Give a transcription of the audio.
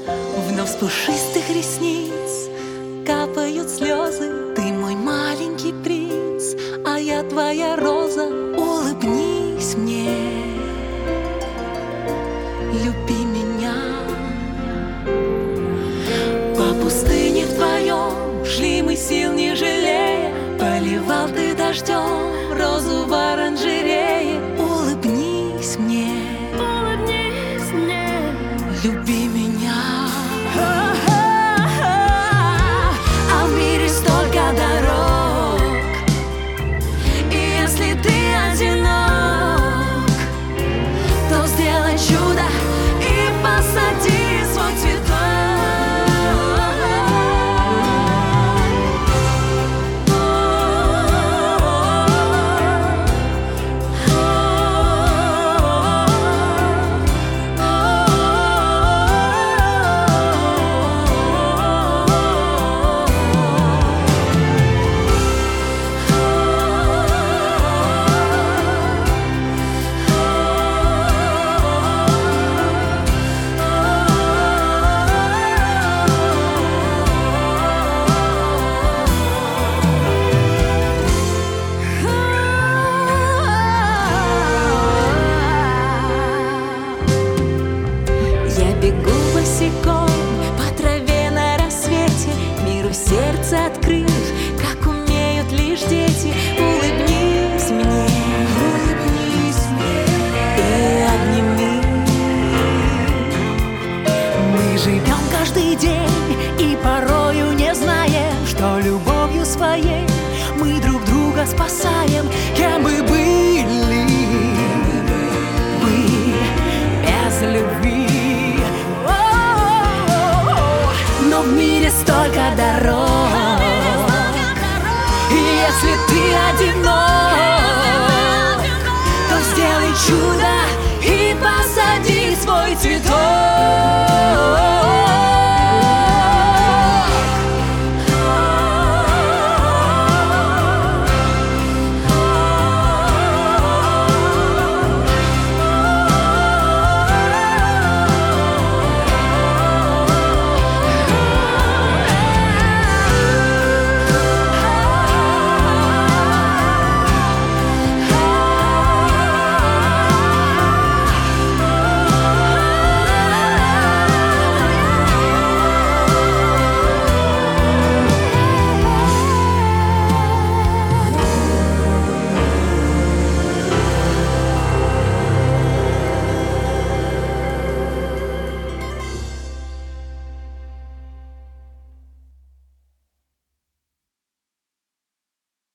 Вновь с пушистых ресниц капают слезы. Ты мой маленький принц, а я твоя роза. Улыбнись мне, люби меня. По пустыне вдвоем шли мы, сил не жалея. Поливал ты дождем розу в оранжерее. Улыбнись мне, люби меня. А в мире столько дорог, и если ты одинок, то сделай чудо и посади свой цветок. Бегу босиком по траве на рассвете, миру сердце открыв, как умеют лишь дети. Улыбнись мне, и обними. Мы живем каждый день и порою не знаем, что любовью своей мы друг друга спасаем. Кем бы были мы без любви? Но в мире столько дорог, и если ты одинок, то сделай чудо и посади свой цветок.